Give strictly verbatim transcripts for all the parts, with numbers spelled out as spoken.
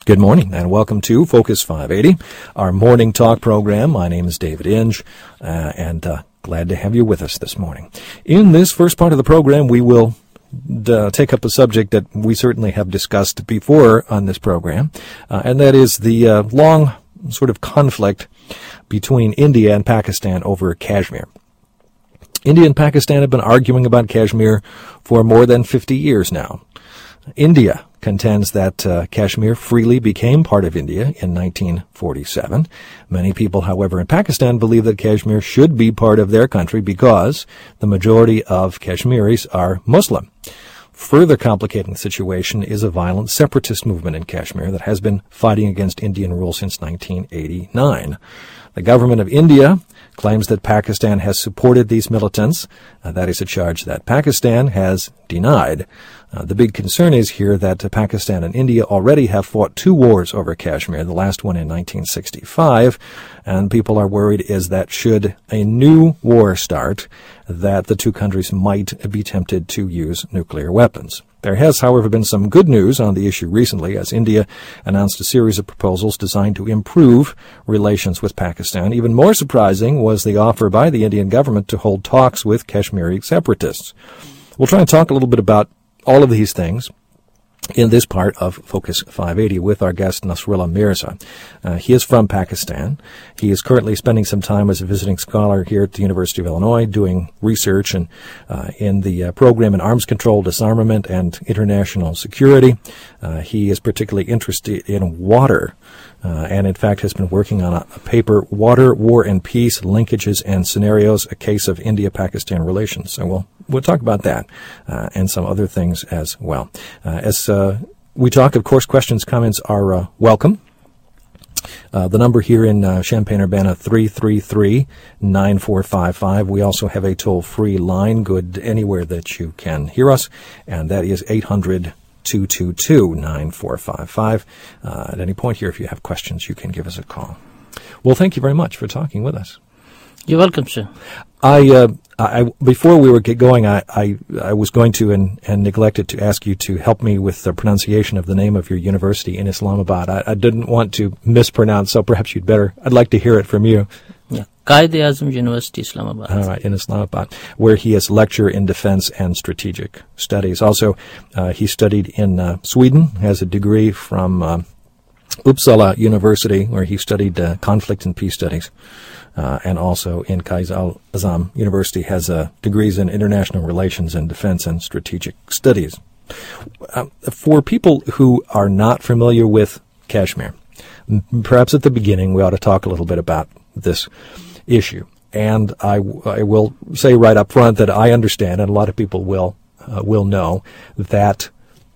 Good morning and welcome to Focus five eighty, our morning talk program. My name is David Inge, uh, and uh, glad to have you with us this morning. In this first part of the program, we will uh, take up a subject that we certainly have discussed before on this program, uh, and that is the uh, long sort of conflict between India and Pakistan over Kashmir. India and Pakistan have been arguing about Kashmir for more than fifty years now. India contends that uh, Kashmir freely became part of India in nineteen forty-seven. Many people, however, in Pakistan believe that Kashmir should be part of their country because the majority of Kashmiris are Muslim. Further complicating the situation is a violent separatist movement in Kashmir that has been fighting against Indian rule since nineteen eighty-nine. The government of India claims that Pakistan has supported these militants. Uh, that is a charge that Pakistan has denied. Uh, the big concern is here that uh, Pakistan and India already have fought two wars over Kashmir, the last one in nineteen sixty-five, and people are worried is that should a new war start, that the two countries might be tempted to use nuclear weapons. There has, however, been some good news on the issue recently, as India announced a series of proposals designed to improve relations with Pakistan. Even more surprising was the offer by the Indian government to hold talks with Kashmiri separatists. We'll try and talk a little bit about all of these things in this part of Focus five eighty with our guest Nasrullah Mirza. Uh, he is from Pakistan. He is currently spending some time as a visiting scholar here at the University of Illinois doing research and uh, in the uh, program in arms control, disarmament, and international security. Uh, he is particularly interested in water uh, and, in fact, has been working on a, a paper, Water, War, and Peace, Linkages and Scenarios, a Case of India-Pakistan Relations. So we'll We'll talk about that uh, and some other things as well. Uh, as uh, we talk, of course, questions, comments are uh, welcome. Uh, the number here in uh, Champaign-Urbana, three three three, nine four five five. We also have a toll-free line, good anywhere that you can hear us, and that is eight hundred, two two two, nine four five five. Uh, at any point here, if you have questions, you can give us a call. Well, thank you very much for talking with us. You're welcome, sir. I, uh, I, before we were get going, I, I, I was going to and, and neglected to ask you to help me with the pronunciation of the name of your university in Islamabad. I, I didn't want to mispronounce, so perhaps you'd better. I'd like to hear it from you. Yeah, Quaid-e-Azam University, Islamabad. All right, in Islamabad, where he is lecturer in defense and strategic studies. Also, uh, he studied in uh, Sweden, has a degree from uh, Uppsala University, where he studied uh, conflict and peace studies. Uh, and also in Quaid-e-Azam University has uh, degrees in international relations and defense and strategic studies. Uh, for people who are not familiar with Kashmir, m- perhaps at the beginning we ought to talk a little bit about this issue. And I, w- I will say right up front that I understand, and a lot of people will uh, will know, that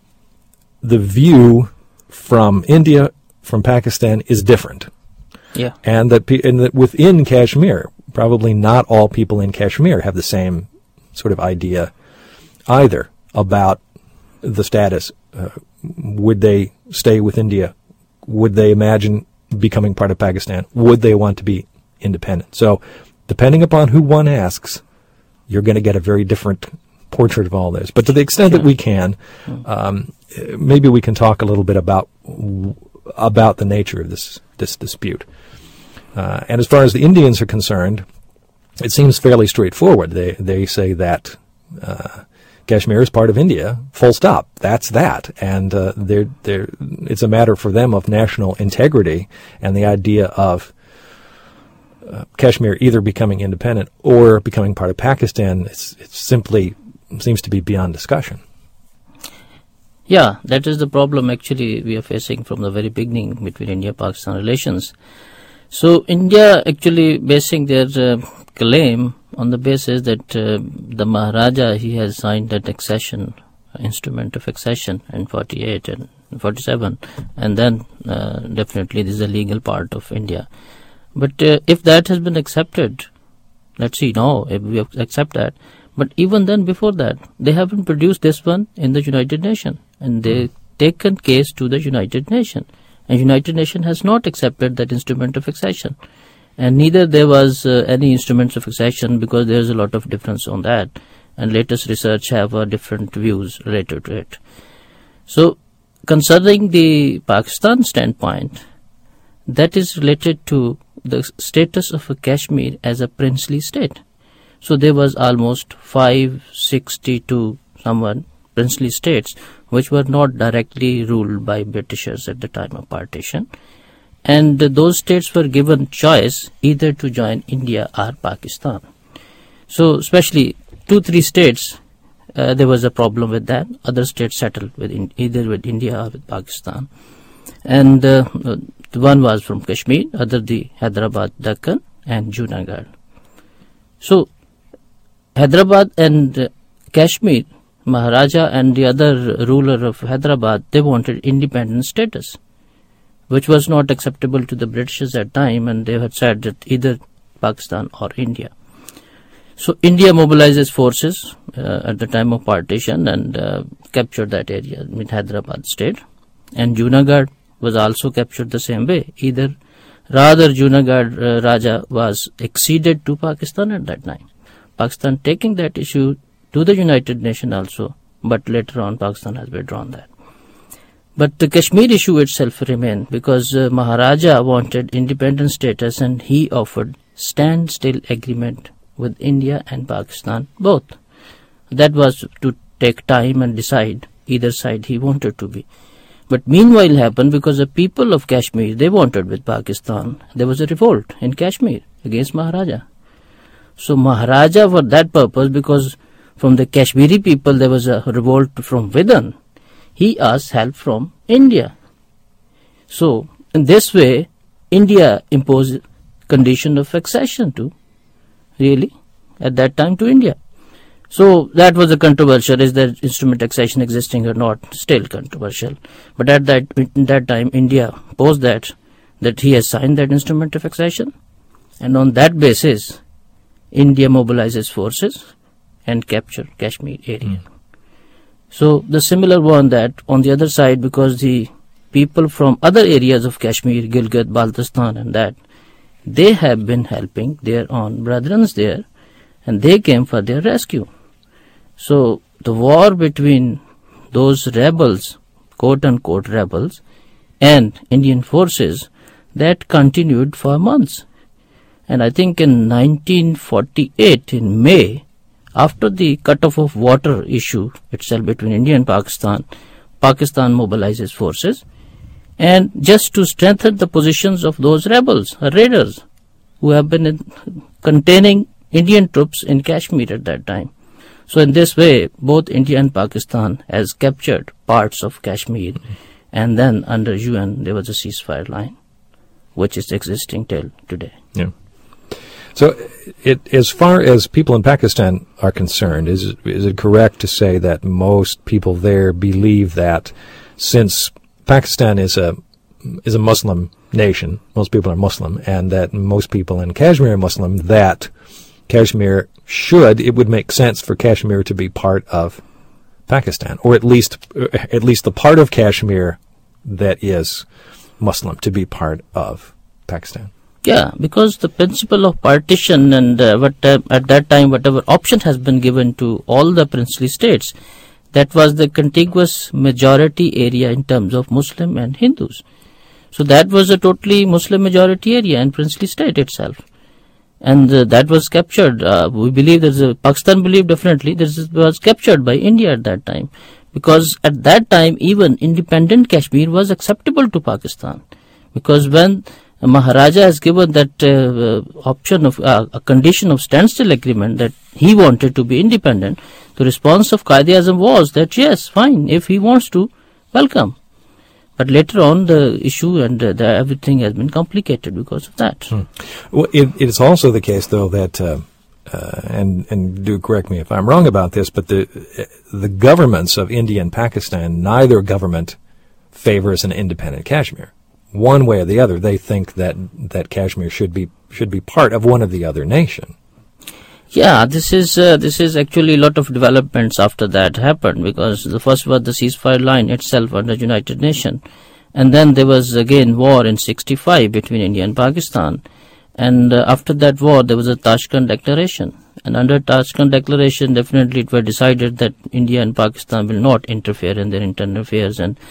the view from India, from Pakistan, is different. Yeah. And that, pe- and that within Kashmir, probably not all people in Kashmir have the same sort of idea either about the status. Uh, would they stay with India? Would they imagine becoming part of Pakistan? Would they want to be independent? So, depending upon who one asks, you're going to get a very different portrait of all this. But to the extent sure. that we can, um, maybe we can talk a little bit about about the nature of this this dispute. Uh, and as far as the Indians are concerned, it seems fairly straightforward. They they say that uh, Kashmir is part of India, full stop. That's that. And uh, they're, they're, it's a matter for them of national integrity, and the idea of uh, Kashmir either becoming independent or becoming part of Pakistan, it's, it's simply seems to be beyond discussion. Yeah, that is the problem actually we are facing from the very beginning between India-Pakistan relations. So India actually basing their uh, claim on the basis that uh, the Maharaja, he has signed that accession, instrument of accession in forty-eight and forty-seven, and then uh, definitely this is a legal part of India. But uh, if that has been accepted, let's see now if we accept that, but even then before that, they haven't produced this one in the United Nations, and they taken case to the United Nations. And United Nations has not accepted that instrument of accession. And neither there was uh, any instruments of accession, because there is a lot of difference on that. And latest research have uh, different views related to it. So concerning the Pakistan standpoint, that is related to the status of a Kashmir as a princely state. So there was almost five sixty-two somewhat princely states which were not directly ruled by Britishers at the time of partition. And uh, those states were given choice either to join India or Pakistan. So especially two, three states, uh, there was a problem with that. Other states settled with in, either with India or with Pakistan. And uh, one was from Kashmir, other the Hyderabad, Deccan and Junagadh. So Hyderabad and uh, Kashmir, Maharaja and the other ruler of Hyderabad, they wanted independent status, which was not acceptable to the Britishers at the time, and they had said that either Pakistan or India. So India mobilizes forces uh, at the time of partition and uh, captured that area, I mean Hyderabad state. And Junagadh was also captured the same way. Either, rather Junagadh uh, Raja was acceded to Pakistan at that time. Pakistan taking that issue to the United Nations also, but later on Pakistan has withdrawn that. But the Kashmir issue itself remained because uh, Maharaja wanted independent status and he offered standstill agreement with India and Pakistan both. That was to take time and decide either side he wanted to be. But meanwhile happened because the people of Kashmir, they wanted with Pakistan. There was a revolt in Kashmir against Maharaja. So Maharaja, for that purpose, because from the Kashmiri people there was a revolt from within, he asked help from India. So in this way, India imposed condition of accession to, really, at that time to India. So that was a controversial. Is there instrument accession existing or not? Still controversial. But at that in that time, India posed that that he has signed that instrument of accession, and on that basis, India mobilizes forces and capture Kashmir area. Mm. So the similar one that on the other side, because the people from other areas of Kashmir, Gilgit, Baltistan, and that, they have been helping their own brethren there, and they came for their rescue. So the war between those rebels, quote-unquote rebels, and Indian forces, that continued for months. And I think in nineteen forty-eight, in May, after the cut-off of water issue itself between India and Pakistan, Pakistan mobilizes forces, and just to strengthen the positions of those rebels, raiders, who have been in, containing Indian troops in Kashmir at that time. So in this way, both India and Pakistan has captured parts of Kashmir, mm-hmm. and then under U N there was a ceasefire line, which is existing till today. Yeah. So, it, as far as people in Pakistan are concerned, is is it correct to say that most people there believe that since Pakistan is a is a Muslim nation, most people are Muslim, and that most people in Kashmir are Muslim, that Kashmir should, it would make sense for Kashmir to be part of Pakistan, or at least at least the part of Kashmir that is Muslim to be part of Pakistan? Yeah, because the principle of partition and uh, what, uh, at that time whatever option has been given to all the princely states, that was the contiguous majority area in terms of Muslim and Hindus. So that was a totally Muslim majority area in princely state itself. And uh, that was captured. Uh, we believe there's a, Pakistan believed definitely this was captured by India at that time. Because at that time even independent Kashmir was acceptable to Pakistan. Because when Maharaja has given that uh, option of uh, a condition of standstill agreement that he wanted to be independent, the response of Quaid-e-Azam was that yes, fine, if he wants to, welcome. But later on, the issue and uh, the, everything has been complicated because of that. Hmm. Well, it, it's also the case, though, that uh, uh, and and do correct me if I'm wrong about this, but the the governments of India and Pakistan, neither government favors an independent Kashmir. One way or the other, they think that that Kashmir should be should be part of one of the other nation. Yeah, this is uh, this is actually a lot of developments after that happened, because the first was the ceasefire line itself under United Nations, and then there was again war in sixty-five between India and Pakistan, and uh, after that war there was a Tashkent Declaration, and under Tashkent Declaration definitely it was decided that India and Pakistan will not interfere in their internal affairs, and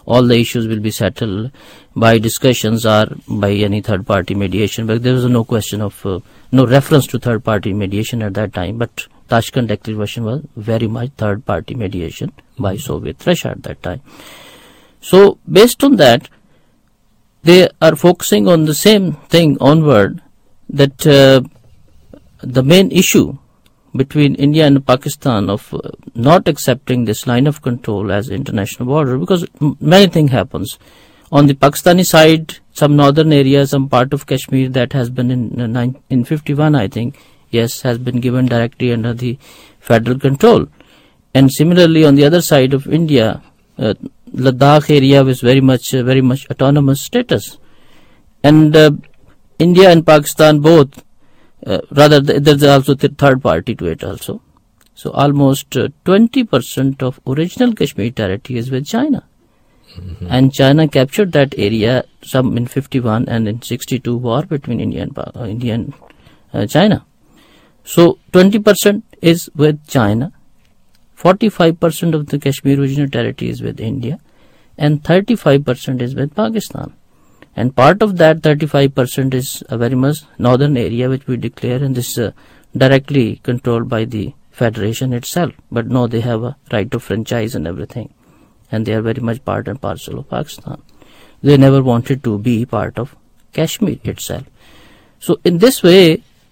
all the issues will be settled by discussions or by any third-party mediation. But there was no question of, uh, no reference to third-party mediation at that time. But Tashkent Declaration was very much third-party mediation by Soviet Russia at that time. So based on that, they are focusing on the same thing onward, that uh, the main issue between India and Pakistan of uh, not accepting this line of control as international border, because m- many things happens. On the Pakistani side, some northern area, some part of Kashmir that has been in uh, nine, in fifty-one, I think, yes, has been given directly under the federal control. And similarly, on the other side of India, uh, Ladakh area was very much, uh, very much autonomous status. And uh, India and Pakistan both, Uh, rather, th- there's also the third party to it also. So almost uh, twenty percent of original Kashmir territory is with China. Mm-hmm. And China captured that area, some in fifty-one and in sixty-two war between India and, uh, India and uh, China. So twenty percent is with China, forty-five percent of the Kashmir original territory is with India, and thirty-five percent is with Pakistan. And part of that thirty-five percent is a very much northern area which we declare, and this is uh, directly controlled by the Federation itself. But no, they have a right of franchise and everything. And they are very much part and parcel of Pakistan. They never wanted to be part of Kashmir itself. So in this way,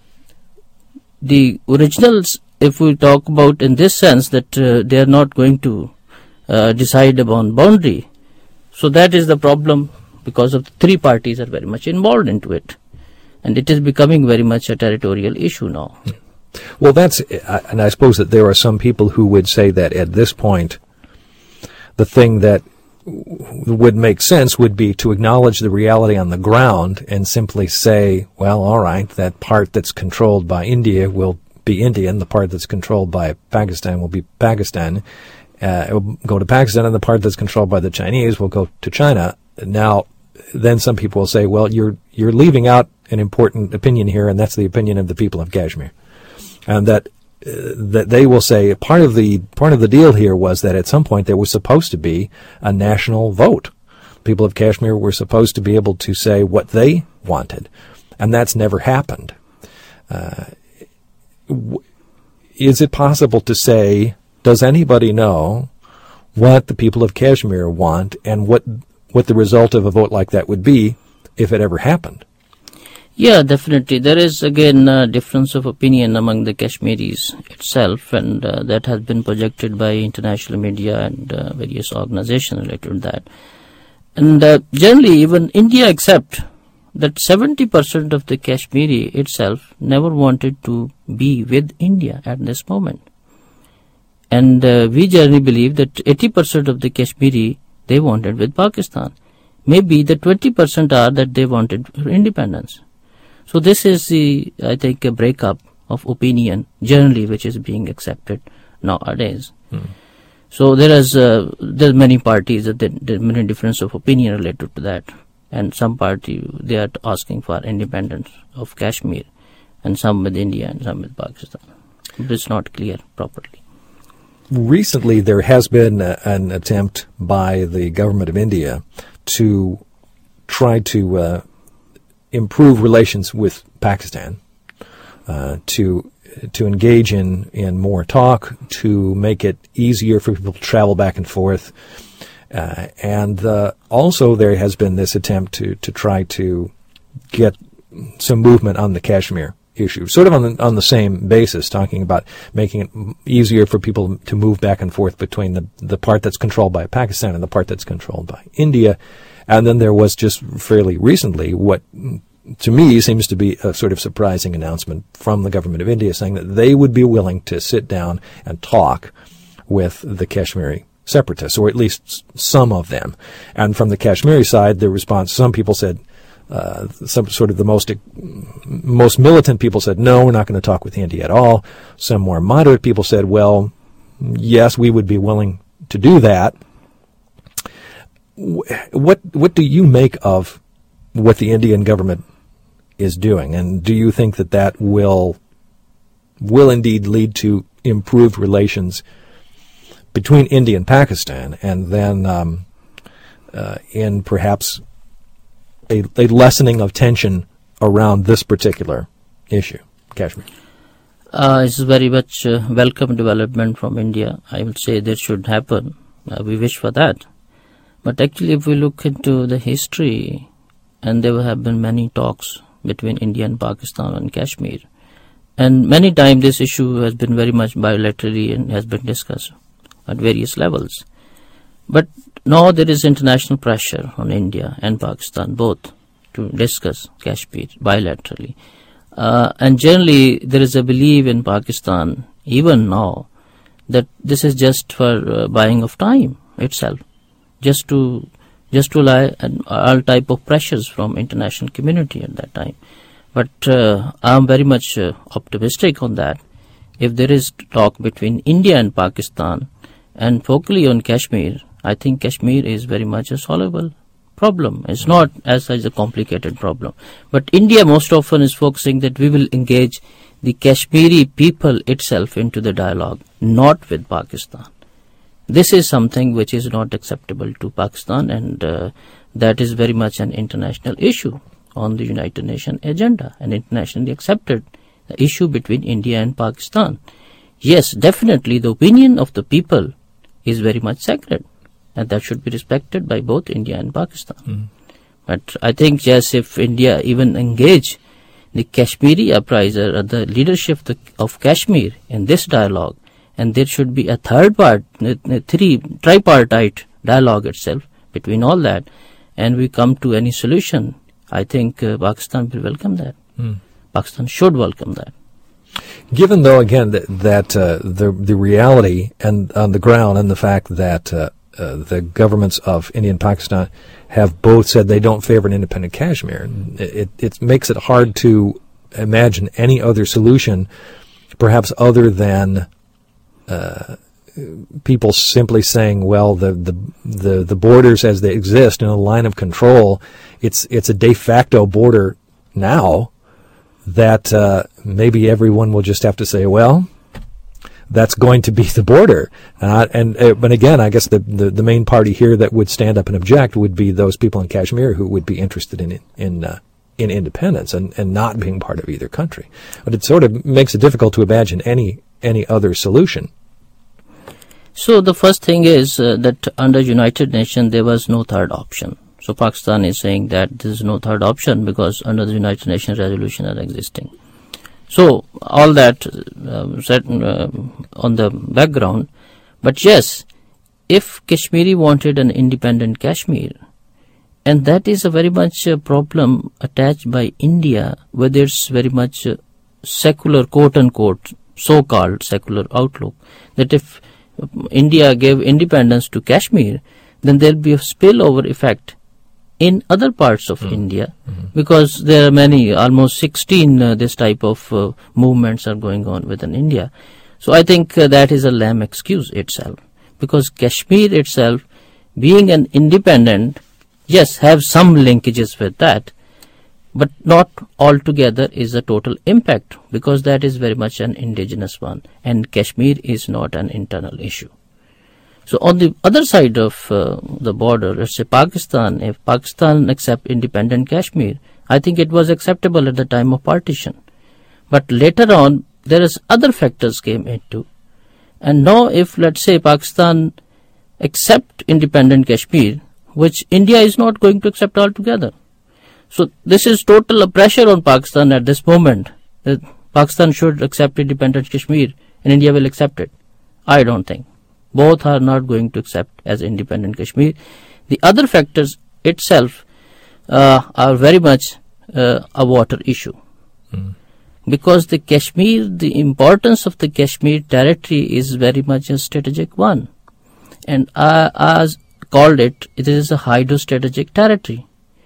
the originals, if we talk about in this sense that uh, they are not going to uh, decide upon boundary, so that is the problem, because of the three parties are very much involved into it. And it is becoming very much a territorial issue now. Well, that's, and I suppose that there are some people who would say that at this point, the thing that would make sense would be to acknowledge the reality on the ground and simply say, well, all right, that part that's controlled by India will be India, and the part that's controlled by Pakistan will be Pakistan. Uh, it will go to Pakistan, and the part that's controlled by the Chinese will go to China. Now, then some people will say, well, you're you're leaving out an important opinion here, and that's the opinion of the people of Kashmir, and that uh, that they will say part of the part of the deal here was that at some point there was supposed to be a national vote. People of Kashmir were supposed to be able to say what they wanted, and that's never happened. Uh, w- is it possible to say, does anybody know what the people of Kashmir want, and what what the result of a vote like that would be if it ever happened? Yeah, definitely. There is, again, a difference of opinion among the Kashmiris itself, and uh, that has been projected by international media and uh, various organizations related to that. And uh, generally, even India accept that seventy percent of the Kashmiri itself never wanted to be with India at this moment. And uh, we generally believe that eighty percent of the Kashmiri they wanted with Pakistan. Maybe the twenty percent are that they wanted independence. So this is the, I think, a breakup of opinion generally which is being accepted nowadays. Hmm. So there is uh, there are many parties that there, there are many difference of opinion related to that, and some party they are asking for independence of Kashmir, and some with India and some with Pakistan. It's not clear properly. Recently, there has been a, an attempt by the government of India to try to uh, improve relations with Pakistan, uh, to to engage in, in more talk, to make it easier for people to travel back and forth. Uh, and uh, also there has been this attempt to, to try to get some movement on the Kashmir issue, sort of on the, on the same basis, talking about making it easier for people to move back and forth between the, the part that's controlled by Pakistan and the part that's controlled by India. And then there was just fairly recently what, to me, seems to be a sort of surprising announcement from the government of India saying that they would be willing to sit down and talk with the Kashmiri separatists, or at least some of them. And from the Kashmiri side, the response, some people said, Uh, some sort of the most most militant people said, no, we're not going to talk with India at all. Some more moderate people said, well, yes, we would be willing to do that. What what do you make of what the Indian government is doing, and do you think that that will will indeed lead to improved relations between India and Pakistan, and then um, uh, in perhaps a, a lessening of tension around this particular issue, Kashmir? Uh, it's very much uh, welcome development from India. I would say that should happen. Uh, we wish for that. But actually, if we look into the history, and there have been many talks between India and Pakistan on Kashmir, and many times this issue has been very much bilaterally and has been discussed at various levels. But now there is international pressure on India and Pakistan both to discuss Kashmir bilaterally. Uh, and generally there is a belief in Pakistan, even now, that this is just for uh, buying of time itself, just to just to lie and all type of pressures from international community at that time. But uh, I am very much uh, optimistic on that. If there is talk between India and Pakistan, and focally on Kashmir, I think Kashmir is very much a solvable problem. It's not as such a complicated problem. But India most often is focusing that we will engage the Kashmiri people itself into the dialogue, not with Pakistan. This is something which is not acceptable to Pakistan, and uh, that is very much an international issue on the United Nations agenda, and internationally accepted the issue between India and Pakistan. Yes, definitely the opinion of the people is very much sacred, and that should be respected by both India and Pakistan. Mm. But I think, yes, if India even engage the Kashmiri uprising or the leadership of, the, of Kashmir in this dialogue, and there should be a third part, a three tripartite dialogue itself between all that, and we come to any solution, I think uh, Pakistan will welcome that. Mm. Pakistan should welcome that. Given, though, again, that, that uh, the the reality and on the ground, and the fact that uh, uh, the governments of India and Pakistan have both said they don't favor an independent Kashmir, it, it makes it hard to imagine any other solution, perhaps other than uh, people simply saying, well, the, the the the borders as they exist in a line of control, it's it's a de facto border now. That uh, maybe everyone will just have to say, well, that's going to be the border. Uh, and uh, But again, I guess the, the, the main party here that would stand up and object would be those people in Kashmir who would be interested in in uh, in independence and, and not being part of either country. But it sort of makes it difficult to imagine any any other solution. So the first thing is uh, that under United Nations there was no third option. So Pakistan is saying that there is no third option because under the United Nations resolution are existing. So all that uh, set uh, on the background. But yes, if Kashmiri wanted an independent Kashmir, and that is a very much a problem attached by India, where there's very much uh, secular, quote-unquote, so-called secular outlook, that if India gave independence to Kashmir, then there'll be a spillover effect in other parts of mm. India, mm-hmm. because there are many, almost sixteen uh, this type of uh, movements are going on within India. So I think uh, that is a lame excuse itself, because Kashmir itself, being an independent, yes, have some linkages with that, but not altogether is a total impact, because that is very much an indigenous one, and Kashmir is not an internal issue. So on the other side of uh, the border, let's say Pakistan, if Pakistan accept independent Kashmir, I think it was acceptable at the time of partition. But later on, there is other factors came into. And now if, let's say, Pakistan accept independent Kashmir, which India is not going to accept altogether. So this is total pressure on Pakistan at this moment. That Pakistan should accept independent Kashmir and India will accept it. I don't think. Both are not going to accept as independent Kashmir. The other factors itself uh, are very much uh, a water issue. Mm. Because the Kashmir, the importance of the Kashmir territory is very much a strategic one. And I, as called it, it is a hydrostrategic territory.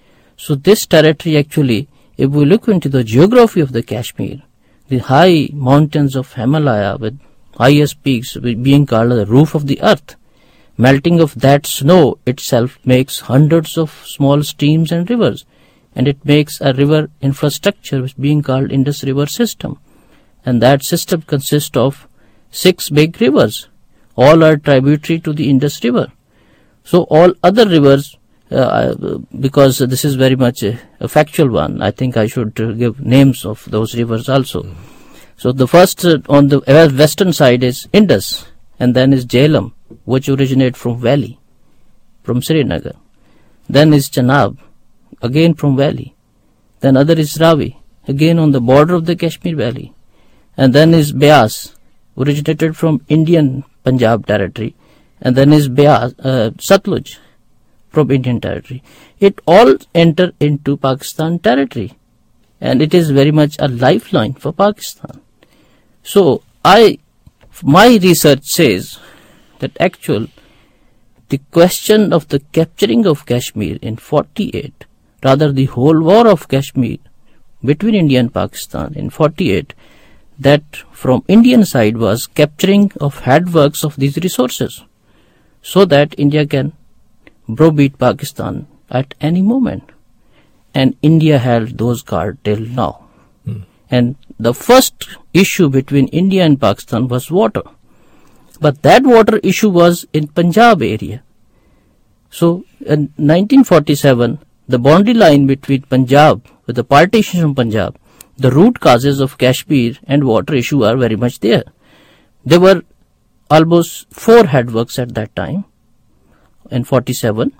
So this territory actually, if we look into the geography of the Kashmir, the high mountains of Himalaya with highest peaks being called the roof of the earth, melting of that snow itself makes hundreds of small streams and rivers, and it makes a river infrastructure which being called Indus River system, and that system consists of six big rivers. All are tributary to the Indus River. So all other rivers uh, because this is very much a, a factual one, I think I should uh, give names of those rivers also. Mm. So the first uh, on the western side is Indus, and then is Jhelum, which originate from valley, from Srinagar. Then is Chenab, again from valley. Then other is Ravi, again on the border of the Kashmir valley. And then is Beas, originated from Indian Punjab territory. And then is Beas, uh, Satluj, from Indian territory. It all enter into Pakistan territory, and it is very much a lifeline for Pakistan. So I, my research says that actual the question of the capturing of Kashmir in forty-eight, rather the whole war of Kashmir between India and Pakistan in forty-eight, that from Indian side was capturing of headworks of these resources, so that India can browbeat Pakistan at any moment. And India held those cards till now. Mm. And the first issue between India and Pakistan was water. But that water issue was in Punjab area. So in nineteen forty-seven, the boundary line between Punjab, with the partition from Punjab, the root causes of Kashmir and water issue are very much there. There were almost four headworks at that time in forty-seven.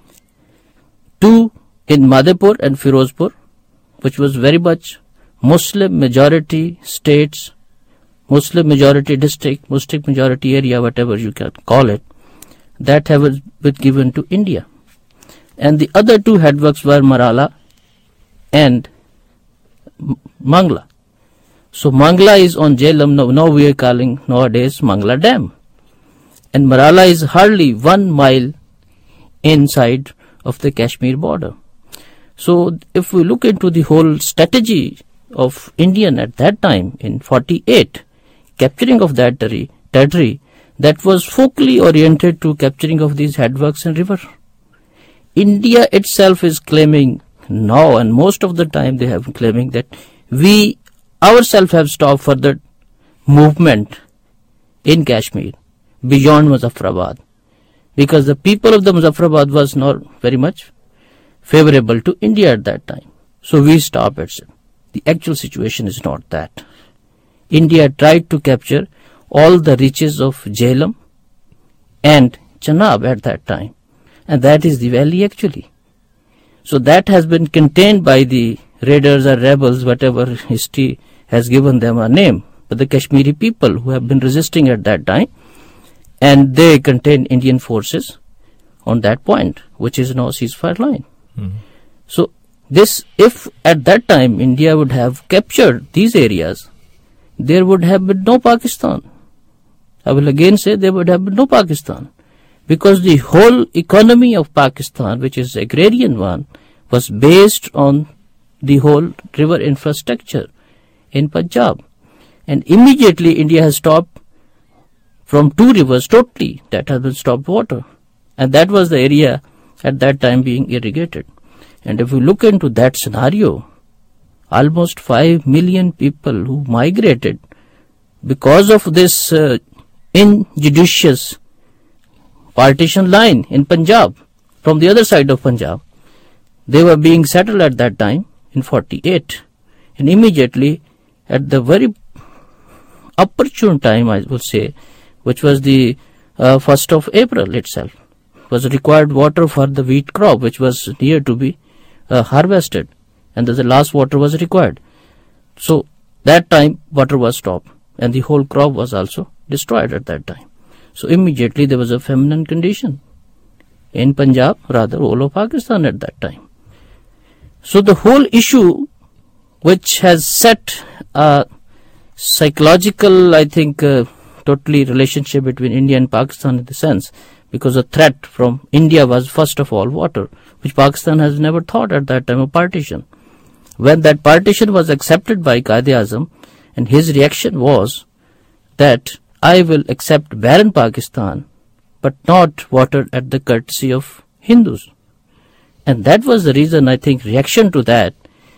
Two in Madhepur and Firozpur, which was very much Muslim majority states, Muslim majority district, Muslim majority area, whatever you can call it, that have been given to India. And the other two headworks were Marala and Mangla. So Mangla is on Jhelum, now, now we are calling nowadays Mangla Dam. And Marala is hardly one mile inside of the Kashmir border. So if we look into the whole strategy of Indian at that time in forty-eight, capturing of that territory, that was focally oriented to capturing of these headworks and river. India itself is claiming now, and most of the time they have claiming that we ourselves have stopped further movement in Kashmir beyond Muzaffarabad, because the people of the Muzaffarabad was not very much favorable to India at that time. So we stop it. The actual situation is not that. India tried to capture all the riches of Jhelum and Chenab at that time, and that is the valley actually. So that has been contained by the raiders or rebels, whatever history has given them a name, but the Kashmiri people who have been resisting at that time, and they contain Indian forces on that point, which is now ceasefire line. Mm-hmm. So this, if at that time India would have captured these areas, there would have been no Pakistan. I will again say there would have been no Pakistan, because the whole economy of Pakistan, which is agrarian one, was based on the whole river infrastructure in Punjab. And immediately India has stopped from two rivers totally, that has been stopped water. And that was the area at that time being irrigated. And if we look into that scenario, almost five million people who migrated because of this uh, injudicious partition line in Punjab, from the other side of Punjab, they were being settled at that time in forty-eight. And immediately at the very opportune time, I would say, which was the uh, first of April itself, was required water for the wheat crop, which was near to be uh, harvested, and the last water was required. So that time water was stopped, and the whole crop was also destroyed at that time. So immediately there was a famine condition in Punjab, rather all of Pakistan at that time. So the whole issue, which has set a psychological, I think, uh, totally relationship between India and Pakistan in the sense, because the threat from India was first of all water, which Pakistan has never thought at that time of partition. When that partition was accepted by Quaid-e-Azam, and his reaction was that I will accept barren Pakistan, but not water at the courtesy of Hindus. And that was the reason, I think, reaction to that.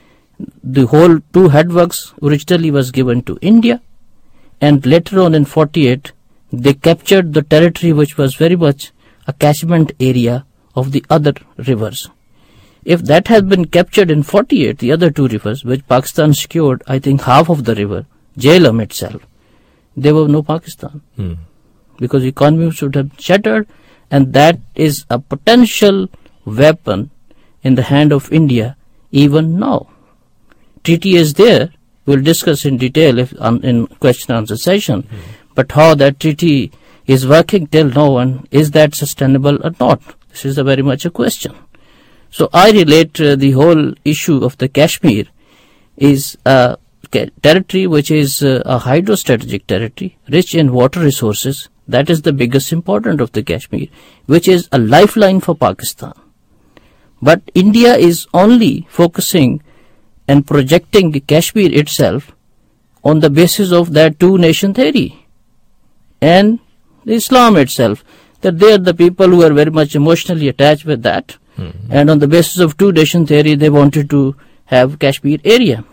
The whole two headworks originally was given to India, and later on in forty-eight, they captured the territory which was very much a catchment area of the other rivers. If that has been captured in forty-eight, the other two rivers, which Pakistan secured, I think half of the river, Jhelum itself, there was no Pakistan. Hmm. Because the economy should have shattered, and that is a potential weapon in the hand of India even now. Treaty is there. We'll discuss in detail if, um, in question and answer session. Hmm. But how that treaty is working till now, and is that sustainable or not? This is a very much a question. So I relate uh, the whole issue of the Kashmir is a territory which is uh, a hydrostrategic territory, rich in water resources. That is the biggest importance of the Kashmir, which is a lifeline for Pakistan. But India is only focusing and projecting the Kashmir itself on the basis of that two-nation theory and the Islam itself, that they are the people who are very much emotionally attached with that. Mm-hmm. And on the basis of two-nation theory, they wanted to have Kashmir area.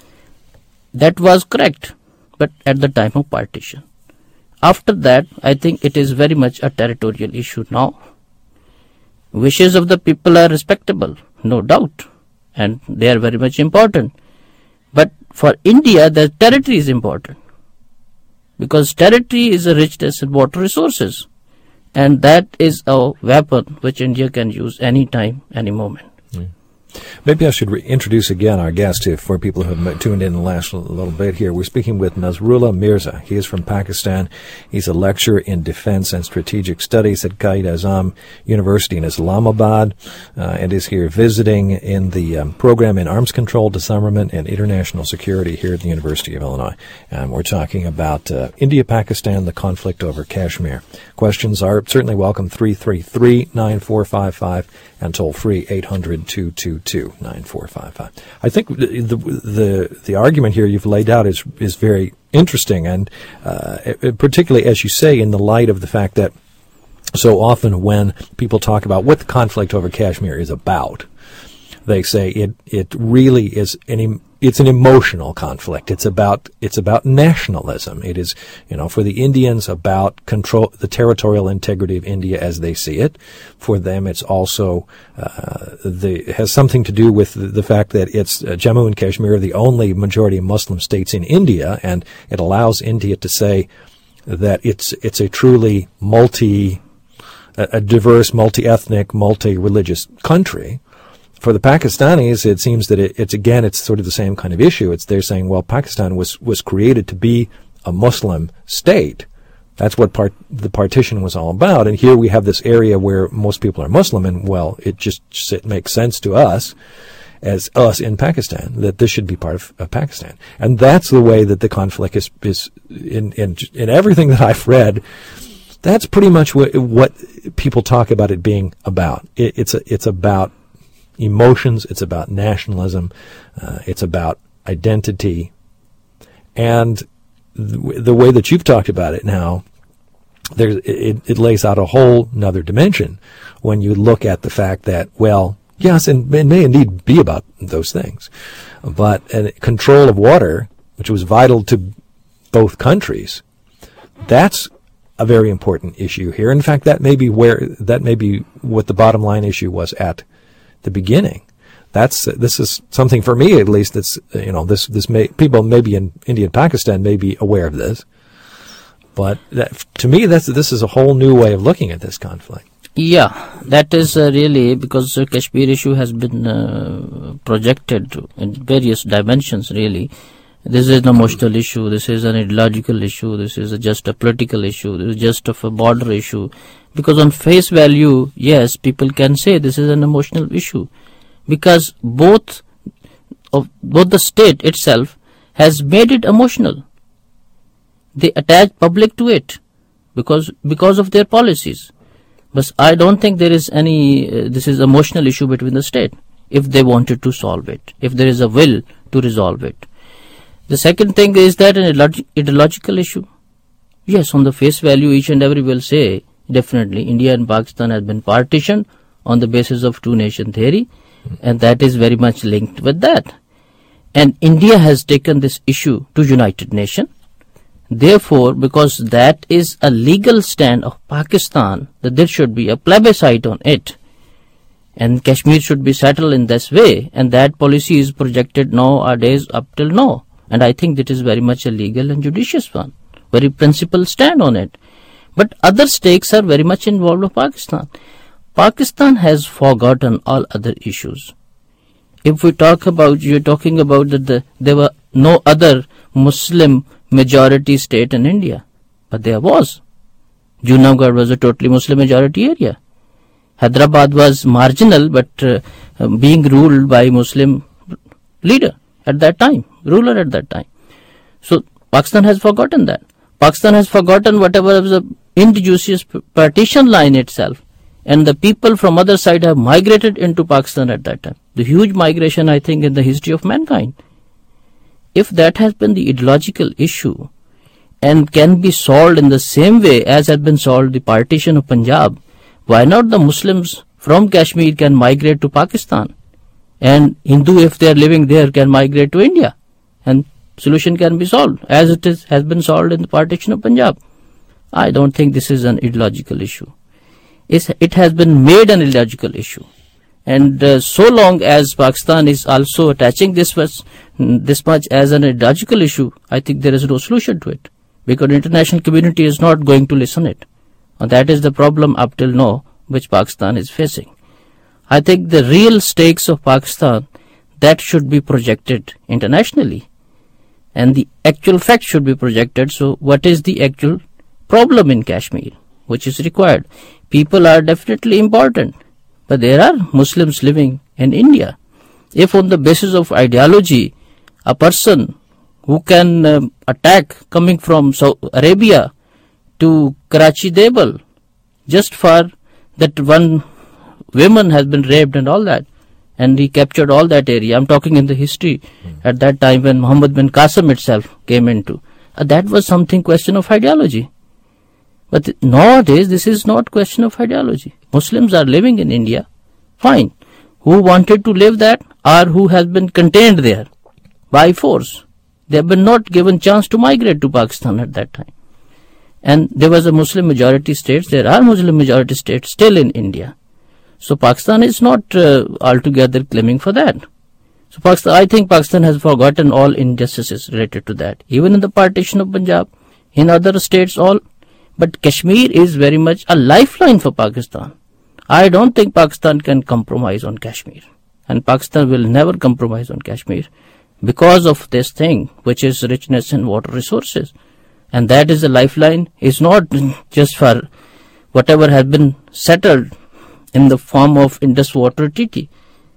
That was correct, but at the time of partition. After that, I think it is very much a territorial issue now. Wishes of the people are respectable, no doubt, and they are very much important. But for India, the territory is important, because territory is a richness in water resources. And that is a weapon which India can use any time, any moment. Mm. Maybe I should re- introduce again our guest here for people who have tuned in the last l- little bit here. We're speaking with Nasrullah Mirza. He is from Pakistan. He's a lecturer in defense and strategic studies at Quaid-e-Azam University in Islamabad, uh, and is here visiting in the um, program in arms control, disarmament, and international security here at the University of Illinois. And we're talking about uh, India-Pakistan, the conflict over Kashmir. Questions are certainly welcome, three three three, nine four five five, and toll free, eight hundred, two two two, nine four five five. I think the, the the the argument here you've laid out is is very interesting, and uh, particularly, as you say, in the light of the fact that so often when people talk about what the conflict over Kashmir is about, they say it it really is an it's an emotional conflict. It's about it's about nationalism. It is, you know, for the Indians about control the territorial integrity of India as they see it. For them, it's also uh, the has something to do with the, the fact that it's uh, Jammu and Kashmir are the only majority Muslim states in India, and it allows India to say that it's it's a truly multi a, a diverse, multi-ethnic, multi-religious country. For the Pakistanis, it seems that it, it's, again, it's sort of the same kind of issue. It's they're saying, well, Pakistan was, was created to be a Muslim state. That's what part, the partition was all about. And here we have this area where most people are Muslim, and, well, it just it makes sense to us, as us in Pakistan, that this should be part of, of Pakistan. And that's the way that the conflict is, is in, in, in everything that I've read. That's pretty much what, what people talk about it being about. It, it's a, it's about emotions, it's about nationalism, uh, it's about identity. And th- the way that you've talked about it now, there's, it, it lays out a whole another dimension when you look at the fact that, well, yes, and it may indeed be about those things, but uh, control of water, which was vital to both countries, that's a very important issue here. In fact, that may be where, that may be what the bottom line issue was at the beginning. That's this is something for me, at least. That's you know this this may people maybe in India and Pakistan may be aware of this, but that, to me that's this is a whole new way of looking at this conflict. Yeah, that is uh, really because the Kashmir issue has been uh, projected in various dimensions. Really, this is an emotional issue. This is an ideological issue. This is a just a political issue. This is just of a border issue. Because on face value, yes, people can say this is an emotional issue, because both of both the state itself has made it emotional. They attach public to it because because of their policies. But I don't think there is any. Uh, this is emotional issue between the state. If they wanted to solve it, if there is a will to resolve it. The second thing is that an ideological issue. Yes, on the face value, each and every will say, definitely, India and Pakistan has been partitioned on the basis of two-nation theory, and that is very much linked with that. And India has taken this issue to United Nations. Therefore, because that is a legal stand of Pakistan, that there should be a plebiscite on it, and Kashmir should be settled in this way, and that policy is projected nowadays up till now. And I think that is very much a legal and judicious one, very principled stand on it. But other stakes are very much involved with Pakistan. Pakistan has forgotten all other issues. If we talk about, you're talking about that the, there were no other Muslim majority state in India, but there was. Junavgarh was a totally Muslim majority area. Hyderabad was marginal, but uh, being ruled by Muslim leader at that time, ruler at that time. So Pakistan has forgotten that. Pakistan has forgotten whatever was the injudicious partition line itself. And the people from other side have migrated into Pakistan at that time. The huge migration, I think, in the history of mankind. If that has been the ideological issue and can be solved in the same way as has been solved the partition of Punjab, why not the Muslims from Kashmir can migrate to Pakistan? And Hindu, if they are living there, can migrate to India. And solution can be solved as it is, has been solved in the partition of Punjab. I don't think this is an ideological issue. It's, it has been made an ideological issue. And uh, so long as Pakistan is also attaching this much, this much as an ideological issue, I think there is no solution to it. Because the international community is not going to listen it. And that is the problem up till now which Pakistan is facing. I think the real stakes of Pakistan, that should be projected internationally. And the actual fact should be projected. So what is the actual problem in Kashmir, which is required? People are definitely important, but there are Muslims living in India. If on the basis of ideology, a person who can um, attack coming from Saudi Arabia to Karachi Debal, just for that one woman has been raped and all that, and he captured all that area. I'm talking in the history mm. at that time when Muhammad bin Qasim itself came into. Uh, that was something question of ideology. But th- nowadays, this is not question of ideology. Muslims are living in India, fine. Who wanted to live that or who has been contained there by force. They have been not given chance to migrate to Pakistan at that time. And there was a Muslim majority states. There are Muslim majority states still in India. So Pakistan is not uh, altogether claiming for that. So Pakistan, I think Pakistan has forgotten all injustices related to that. Even in the partition of Punjab, in other states all. But Kashmir is very much a lifeline for Pakistan. I don't think Pakistan can compromise on Kashmir. And Pakistan will never compromise on Kashmir because of this thing, which is richness in water resources. And that is a lifeline. It's not just for whatever has been settled in the form of Indus Water Treaty.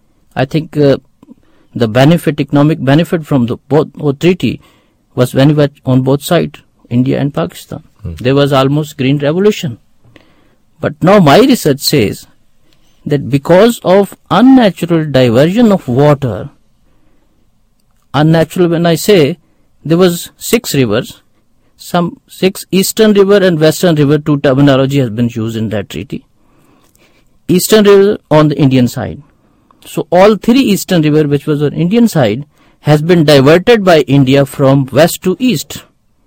I think uh, the benefit, economic benefit from the both oh, treaty was very much on both sides, India and Pakistan. Hmm. There was almost green revolution. But now my research says that because of unnatural diversion of water, unnatural when I say, there was six rivers, some six eastern river and western river, two terminology has been used in that treaty. Eastern river on the Indian side. So all three eastern river which was on Indian side has been diverted by India from west to east.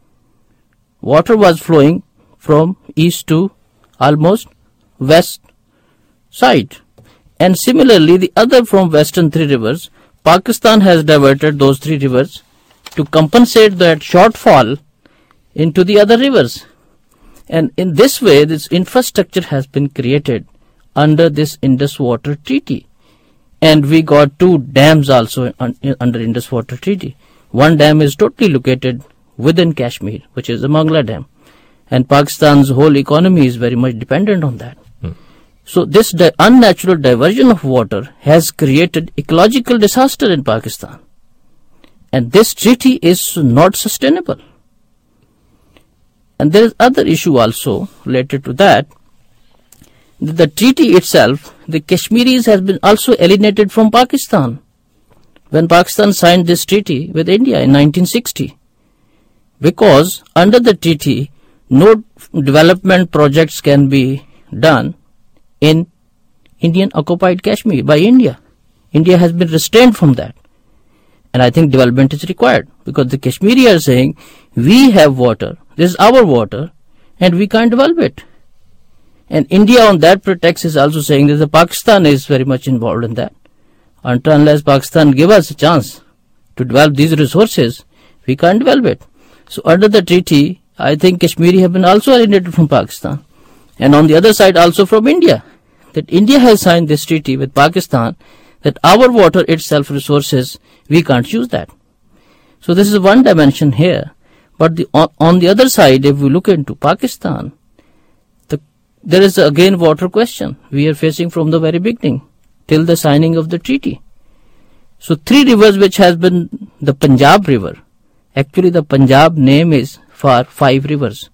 Water was flowing from east to almost west side. And similarly, the other from western three rivers, Pakistan has diverted those three rivers to compensate that shortfall into the other rivers. And in this way, this infrastructure has been created under this Indus Water Treaty. And we got two dams also un- under Indus Water Treaty. One dam is totally located within Kashmir, which is the Mangla Dam. And Pakistan's whole economy is very much dependent on that. Hmm. So this di- unnatural diversion of water has created ecological disaster in Pakistan. And this treaty is not sustainable. And there is other issue also related to that. The treaty itself, the Kashmiris has been also alienated from Pakistan. When Pakistan signed this treaty with India in nineteen sixty. Because under the treaty, no development projects can be done in Indian occupied Kashmir by India. India has been restrained from that. And I think development is required because the Kashmiri are saying, we have water, this is our water, and we can't develop it. And India on that pretext is also saying that the Pakistan is very much involved in that. Until unless Pakistan give us a chance to develop these resources, we can't develop it. So under the treaty, I think Kashmiri have been also alienated from Pakistan. And on the other side also from India. That India has signed this treaty with Pakistan that our water itself resources, we can't use that. So this is one dimension here. But the, on, on the other side, if we look into Pakistan, the, there is again water question we are facing from the very beginning till the signing of the treaty. So three rivers which has been the Punjab River. Actually the Punjab name is for five rivers.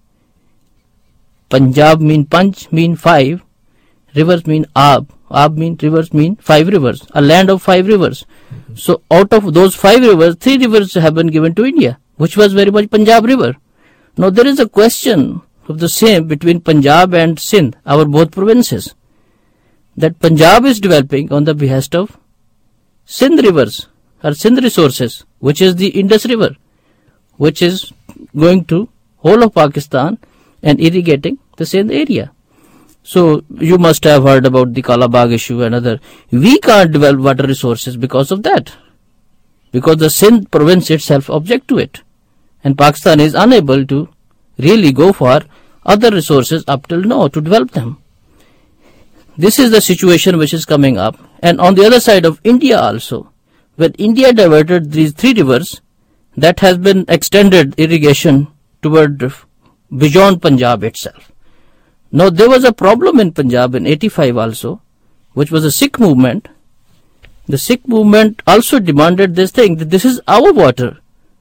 Punjab mean Panch mean five. Rivers mean Ab. Ab mean rivers mean five rivers. A land of five rivers. Mm-hmm. So out of those five rivers, three rivers have been given to India, which was very much Punjab River. Now there is a question of the same between Punjab and Sindh, our both provinces. That Punjab is developing on the behest of Sindh rivers or Sindh resources, which is the Indus River, which is going to whole of Pakistan and irrigating the Sindh area. So you must have heard about the Kalabagh issue and other. We can't develop water resources because of that. Because the Sindh province itself object to it. And Pakistan is unable to really go for other resources up till now to develop them. This is the situation which is coming up. And on the other side of India also, when India diverted these three rivers, that has been extended irrigation toward beyond Punjab itself. Now there was a problem in Punjab in eighty-five also, which was a Sikh movement. The Sikh movement also demanded this thing, that this is our water,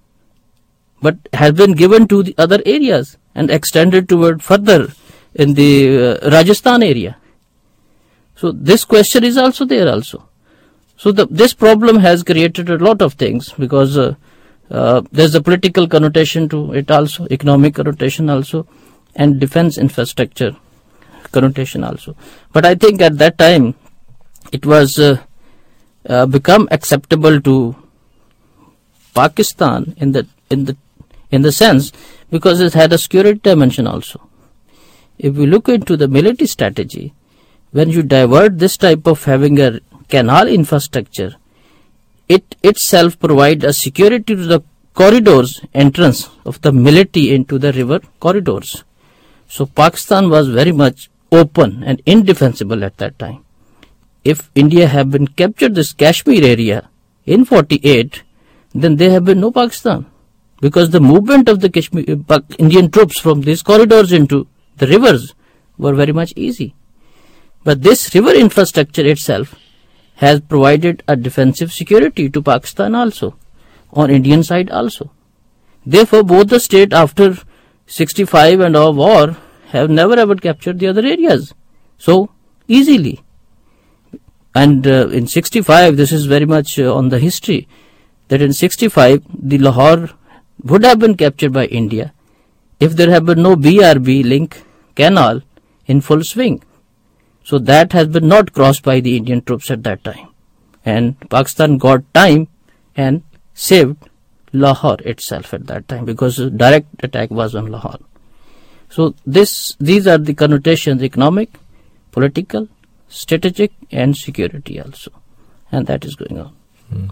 but has been given to the other areas and extended toward further in the uh, Rajasthan area. So this question is also there also. So the, this problem has created a lot of things because uh, uh, there's a political connotation to it also, economic connotation also, and defense infrastructure connotation also. But I think at that time it was uh, uh, become acceptable to Pakistan in the in the in the sense because it had a security dimension also. If we look into the military strategy, when you divert this type of having a canal infrastructure, it itself provides a security to the corridors, entrance of the military into the river corridors. So Pakistan was very much open and indefensible at that time. If India had been captured this Kashmir area in forty-eight, then there have been no Pakistan, because the movement of the Kashmir, uh, Indian troops from these corridors into the rivers were very much easy. But this river infrastructure itself has provided a defensive security to Pakistan also, on Indian side also. Therefore, both the state after sixty-five and our war have never ever captured the other areas so easily. And uh, in sixty-five, this is very much uh, on the history, that in sixty-five, the Lahore would have been captured by India if there had been no B R B link canal in full swing. So that has been not crossed by the Indian troops at that time. And Pakistan got time and saved Lahore itself at that time, because a direct attack was on Lahore. So this, these are the connotations: economic, political, strategic, and security also. And that is going on. Hmm.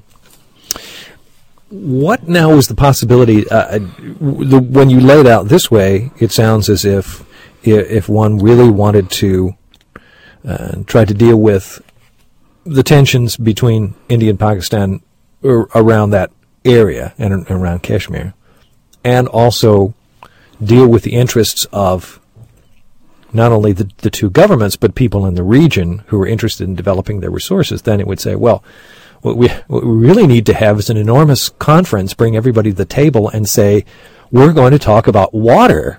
What now is the possibility, uh, the, when you lay it out this way, it sounds as if if one really wanted to uh, try to deal with the tensions between India and Pakistan around that area and around Kashmir, and also deal with the interests of not only the, the two governments, but people in the region who are interested in developing their resources, then it would say, well, what we, what we really need to have is an enormous conference, bring everybody to the table and say, we're going to talk about water.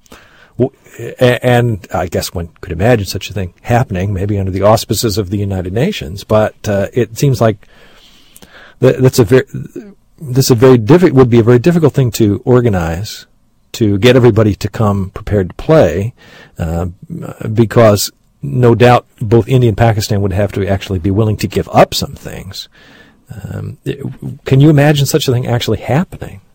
And I guess one could imagine such a thing happening, maybe under the auspices of the United Nations, but uh, it seems like that, that's a very, this a very diffi- would be a very difficult thing to organize, to get everybody to come prepared to play, uh, because no doubt both India and Pakistan would have to actually be willing to give up some things. Um, it, can you imagine such a thing actually happening?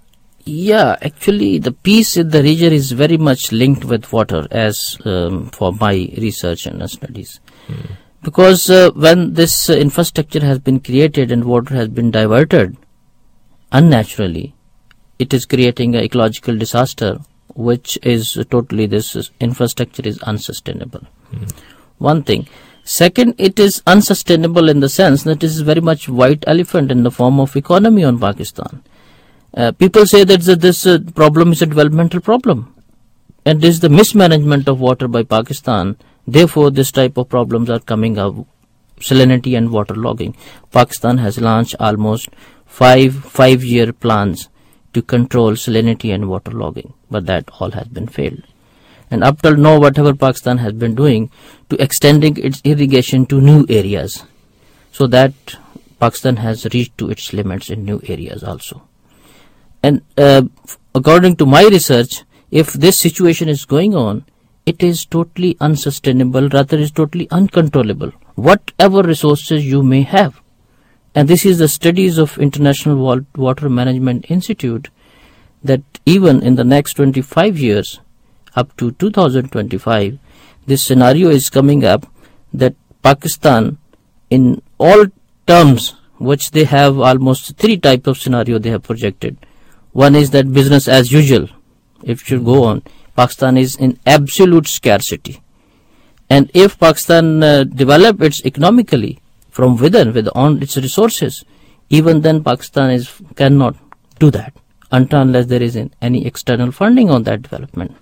Yeah, actually the peace in the region is very much linked with water, as um, for my research and studies. Mm. Because uh, when this uh, infrastructure has been created and water has been diverted unnaturally, it is creating an ecological disaster, which is uh, totally, this uh, infrastructure is unsustainable. Mm. One thing. Second, it is unsustainable in the sense that it is very much white elephant in the form of economy on Pakistan. Uh, people say that this uh, problem is a developmental problem, and this is the mismanagement of water by Pakistan. Therefore, this type of problems are coming up, salinity and water logging. Pakistan has launched almost five five-year plans to control salinity and water logging, but that all has been failed. And up till now, whatever Pakistan has been doing to extending its irrigation to new areas, so that Pakistan has reached to its limits in new areas also. And uh, according to my research, if this situation is going on, it is totally unsustainable, rather is totally uncontrollable, whatever resources you may have. And this is the studies of International Water Management Institute, that even in the next twenty-five years, up to two thousand twenty-five, this scenario is coming up that Pakistan, in all terms, which they have almost three types of scenario they have projected. One is that business as usual, if it should go on, Pakistan is in absolute scarcity. And if Pakistan uh, develop its economically from within, with on its resources, even then Pakistan is cannot do that until unless there is any external funding on that development.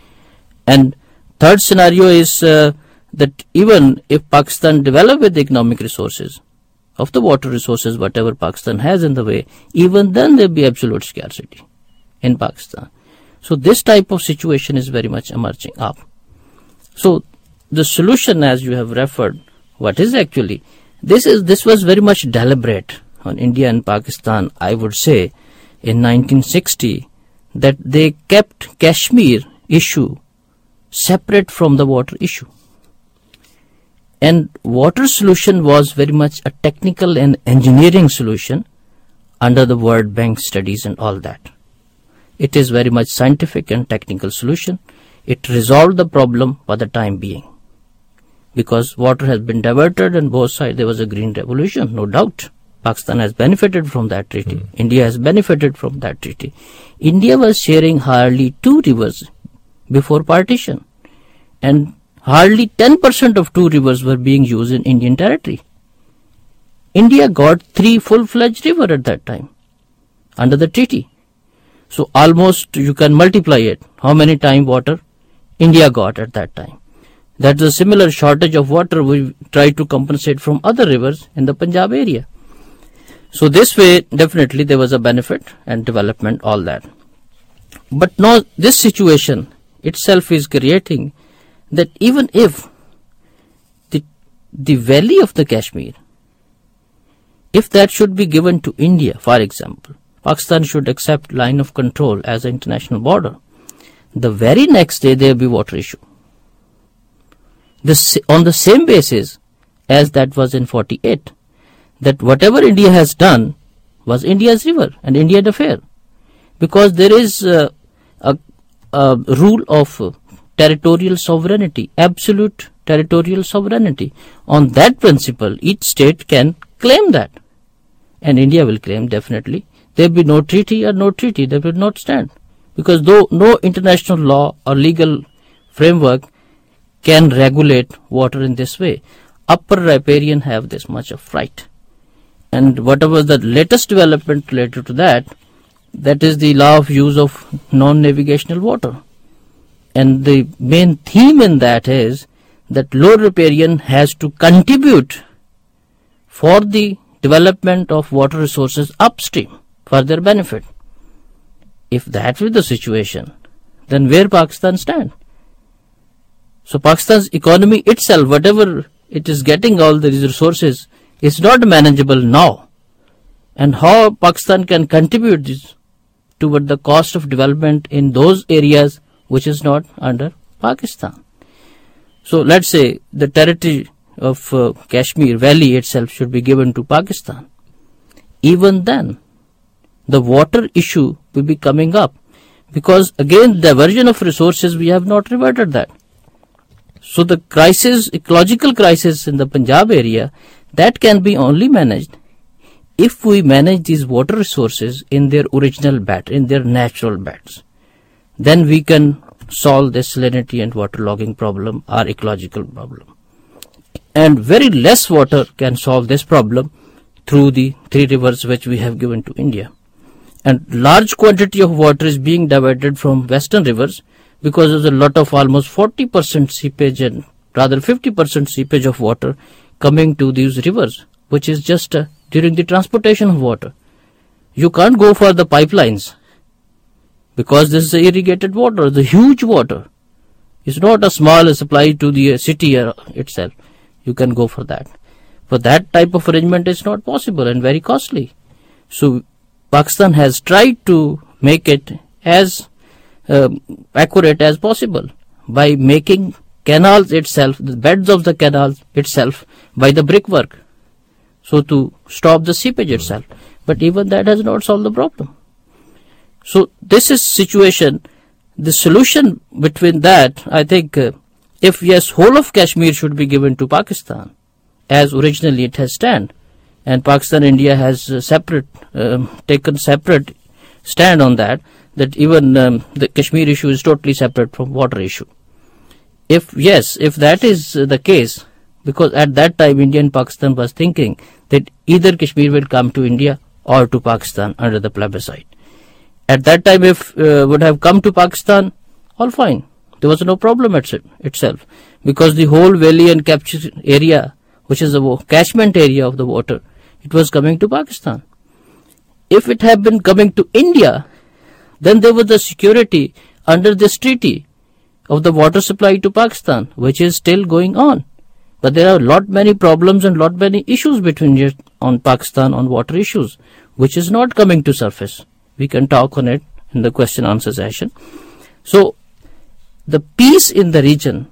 And third scenario is uh, that even if Pakistan develop with the economic resources, of the water resources, whatever Pakistan has in the way, even then there will be absolute scarcity in Pakistan. So this type of situation is very much emerging up. So the solution, as you have referred, what is actually, this is this was very much deliberate on India and Pakistan, I would say, in nineteen sixty, that they kept Kashmir issue separate from the water issue. And water solution was very much a technical and engineering solution under the World Bank studies and all that. It is very much scientific and technical solution. It resolved the problem for the time being. Because water has been diverted on both sides, there was a green revolution, no doubt. Pakistan has benefited from that treaty. Mm. India has benefited from that treaty. India was sharing hardly two rivers before partition. And hardly ten percent of two rivers were being used in Indian territory. India got three full-fledged rivers at that time under the treaty. So almost you can multiply it. How many times water India got at that time? That's a similar shortage of water we try to compensate from other rivers in the Punjab area. So this way, definitely there was a benefit and development, all that. But now this situation itself is creating that even if the, the valley of the Kashmir, if that should be given to India, for example, Pakistan should accept line of control as an international border, the very next day there will be water issue. This, on the same basis as that was in forty-eight, that whatever India has done was India's river and Indian affair. Because there is uh, a, a rule of uh, territorial sovereignty, absolute territorial sovereignty. On that principle, each state can claim that. And India will claim definitely. There will be no treaty or no treaty, that will not stand. Because though no international law or legal framework can regulate water in this way, upper riparian have this much of right. And whatever the latest development related to that, that is the law of use of non-navigational water. And the main theme in that is that lower riparian has to contribute for the development of water resources upstream for their benefit. If that is the situation, then where Pakistan stand? So Pakistan's economy itself, whatever it is getting all these resources, is not manageable now. And how Pakistan can contribute this toward the cost of development in those areas which is not under Pakistan. So let's say the territory of uh, Kashmir Valley itself should be given to Pakistan. Even then, the water issue will be coming up. Because again, diversion of resources, we have not reverted that. So the crisis, ecological crisis in the Punjab area, that can be only managed if we manage these water resources in their original bed, in their natural beds. Then we can solve the salinity and waterlogging problem, our ecological problem. And very less water can solve this problem through the three rivers which we have given to India. And large quantity of water is being diverted from western rivers because there's a lot of almost forty percent seepage and rather fifty percent seepage of water coming to these rivers, which is just uh, during the transportation of water. You can't go for the pipelines because this is irrigated water, the huge water. It's not a small supply to the city itself. You can go for that. But that type of arrangement is not possible and very costly. So Pakistan has tried to make it as uh, accurate as possible by making canals itself, the beds of the canals itself, by the brickwork. So to stop the seepage itself. But even that has not solved the problem. So this is situation. The solution between that, I think, uh, if yes, whole of Kashmir should be given to Pakistan, as originally it has stand, and Pakistan India has uh, separate um, taken separate stand on that, that even um, the Kashmir issue is totally separate from water issue. If yes, if that is uh, the case, because at that time India and Pakistan was thinking that either Kashmir will come to India or to Pakistan under the plebiscite. At that time, if uh, would have come to Pakistan, all fine. There was no problem at itself, because the whole valley and capture area, which is the catchment area of the water, it was coming to Pakistan. If it had been coming to India, then there was the security under this treaty of the water supply to Pakistan, which is still going on. But there are lot many problems and lot many issues between India on Pakistan on water issues, which is not coming to surface. We can talk on it in the question answer session. So the peace in the region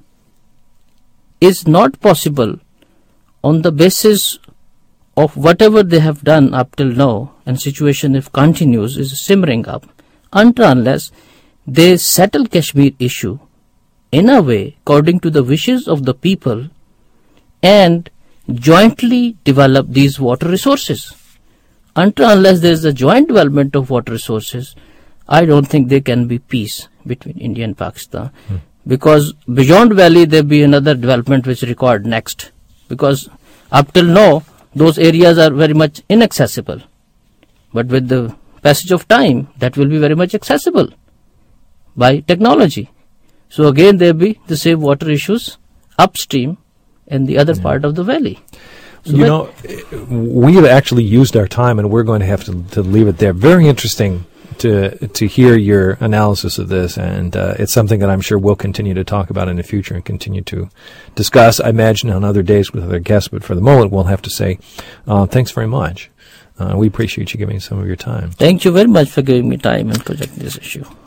is not possible on the basis of whatever they have done up till now, and situation if continues is simmering up, until unless they settle Kashmir issue in a way according to the wishes of the people and jointly develop these water resources. Until unless there is a joint development of water resources, I don't think there can be peace between India and Pakistan. Hmm. Because beyond valley there be another development which is required next. Because up till now those areas are very much inaccessible. But with the passage of time, that will be very much accessible by technology. So again there be the same water issues upstream in the other yeah. part of the valley. So you know, we have actually used our time, and we're going to have to, to leave it there. Very interesting to to hear your analysis of this, and uh, it's something that I'm sure we'll continue to talk about in the future and continue to discuss, I imagine, on other days with other guests. But for the moment, we'll have to say uh, thanks very much. Uh, we appreciate you giving some of your time. Thank you very much for giving me time and projecting this issue.